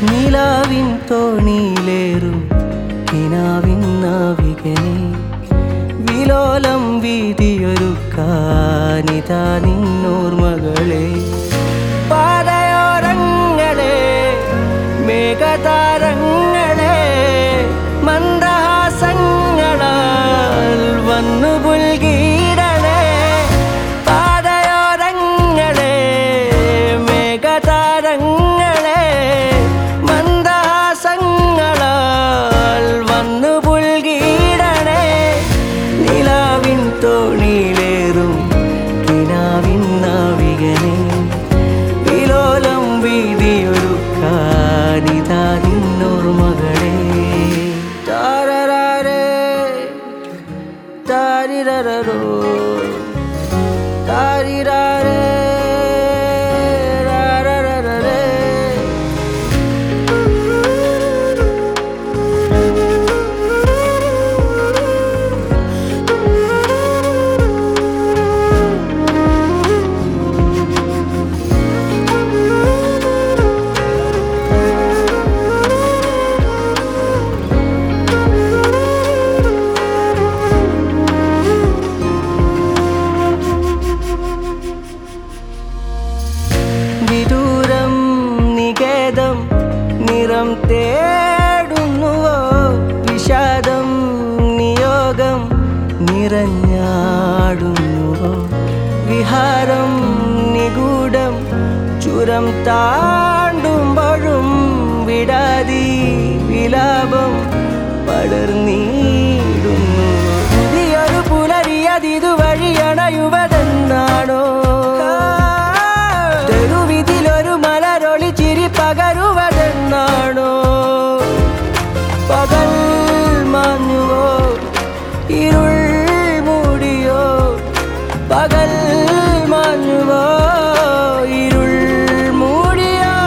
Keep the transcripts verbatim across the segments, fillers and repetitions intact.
നിലാവിൻ തോണിയിലേറും കിനാവിൻ നാവികനെ വിലോലം വീതിയൊരുക്കാനിതാ നിന്നോർമകളെ പാതയോരങ്ങളെ മേഘതാരങ്ങളെ മന്ദഹാസങ്ങളാൽ വന്നു പുൽകിടണേ പാതയോരങ്ങളെ മേഘതാരങ്ങളെ മന്ദഹാസങ്ങളാൽ വന്നു പുൽകിടണേ നിലാവിൻ തോണിയിലേറും കിനാവിൻ നാവികനെ വിലോലം വീതിയൊരുക്കാനിതാ നിന്നോർമകളെ താരരാരേ താരിരരോ താരിരാരേ രാരരരേ വിദൂരം നികേതം നിറം തേടുന്നുവോ വിഷാദം നിയോഗം നിറഞ്ഞാടുന്നുവോ വിഹാരം നിഗൂഢം ചുരം താണ്ടുമ്പോഴും വിടാതി വിലാപം പടർന്നീടുന്നു പുതിയൊരു പുലരിയതിതു വഴിയണയുവതെന്നാണോ തെരുവിതിലൊരു മലരൊളി ചിരി പകരുവതെന്നാണോ പകൽ മാഞ്ഞുവോ ഇരുൾ മൂടിയോ പകൽ മാഞ്ഞുവോ ഇരുൾ മൂടിയോ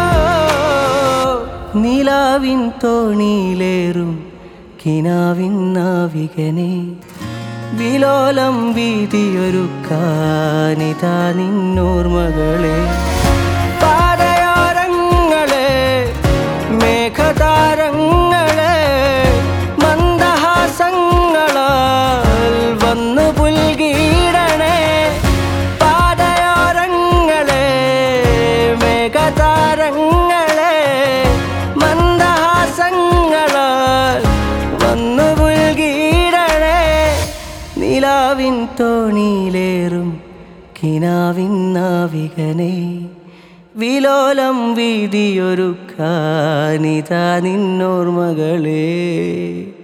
നിലാവിൻ തോണിയിലേറും കിനാവിൻ നാവികനെ വിലോലം വീതിയൊരുക്കാനിതാ നിന്നോർമകളെ പാതയോരങ്ങളെ മേഘതാരങ്ങളെ മന്ദഹാസങ്ങളാൽ വന്നു പുൽകിടണേ പാതയോരങ്ങളെ മേഘതാരങ്ങളെ മന്ദഹാസങ്ങളാൽ വന്നു പുൽകിടണേ നിലാവിൻ തോണിയിലേറും കിനാവിൻ നാവികനെ വിലോലം വീതിയൊരുക്കാനിതാ നിന്നോർമകളെ